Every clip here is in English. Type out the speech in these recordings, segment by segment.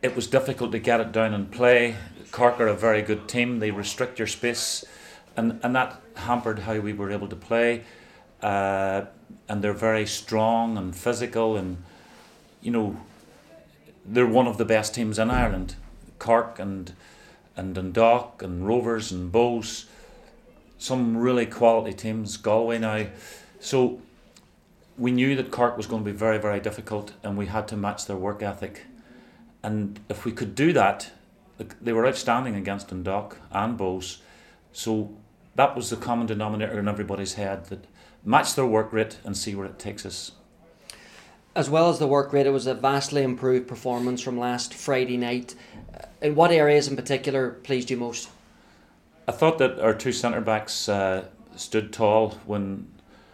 it was difficult to get it down and play. Cork are a very good team. They restrict your space, and that hampered how we were able to play. And they're very strong and physical, and they're one of the best teams in Ireland. Cork and Dundalk and Rovers and Bohs, some really quality teams. Galway now, so we knew that Cork was going to be very, very difficult, and we had to match their work ethic. And if we could do that, they were outstanding against Dundalk and Bohs. So that was the common denominator in everybody's head, that match their work rate and see where it takes us. As well as the work rate, it was a vastly improved performance from last Friday night. In what areas in particular pleased you most? I thought that our two centre backs stood tall when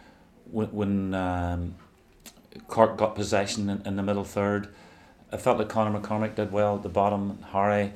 Cork got possession in the middle third. I felt that Conor McCormick did well at the bottom, Harry,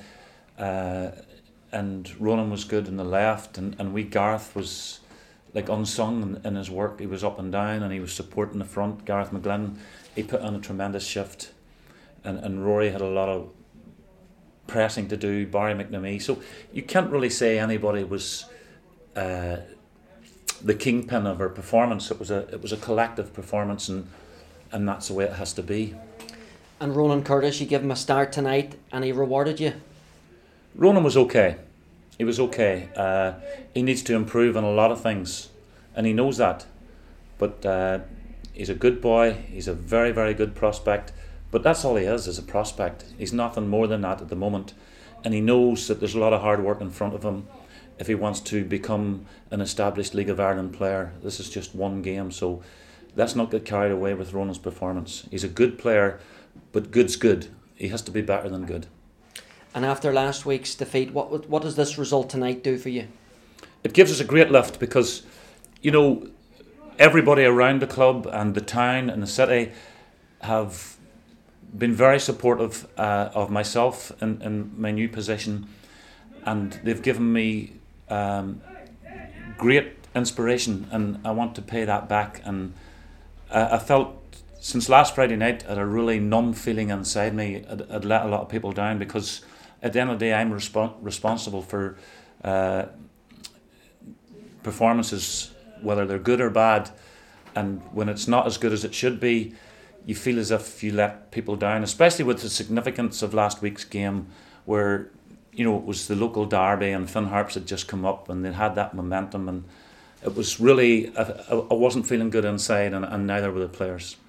and Ronan was good in the left, and wee Gareth was like unsung in his work. He was up and down, and he was supporting the front. Gareth McGlynn, he put on a tremendous shift, and Rory had a lot of pressing to do, Barry McNamee. So you can't really say anybody was the kingpin of our performance. It was a collective performance, and that's the way it has to be. And Ronan Curtis, you give him a start tonight, and he rewarded you. Ronan was okay. He was okay. He needs to improve on a lot of things, and he knows that. But he's a good boy. He's a very, very good prospect. But that's all he is a prospect. He's nothing more than that at the moment. And he knows that there's a lot of hard work in front of him if he wants to become an established League of Ireland player. This is just one game, so let's not get carried away with Ronan's performance. He's a good player, but good's good. He has to be better than good. And after last week's defeat, what does this result tonight do for you? It gives us a great lift because, everybody around the club and the town and the city have been very supportive of myself in my new position, and they've given me great inspiration, and I want to pay that back. And I felt since last Friday night I had a really numb feeling inside me. I'd let a lot of people down, because at the end of the day I'm responsible for performances, whether they're good or bad, and when it's not as good as it should be, you feel as if you let people down, especially with the significance of last week's game, where it was the local derby and Finn Harps had just come up and they had that momentum, and it was really I wasn't feeling good inside, and neither were the players.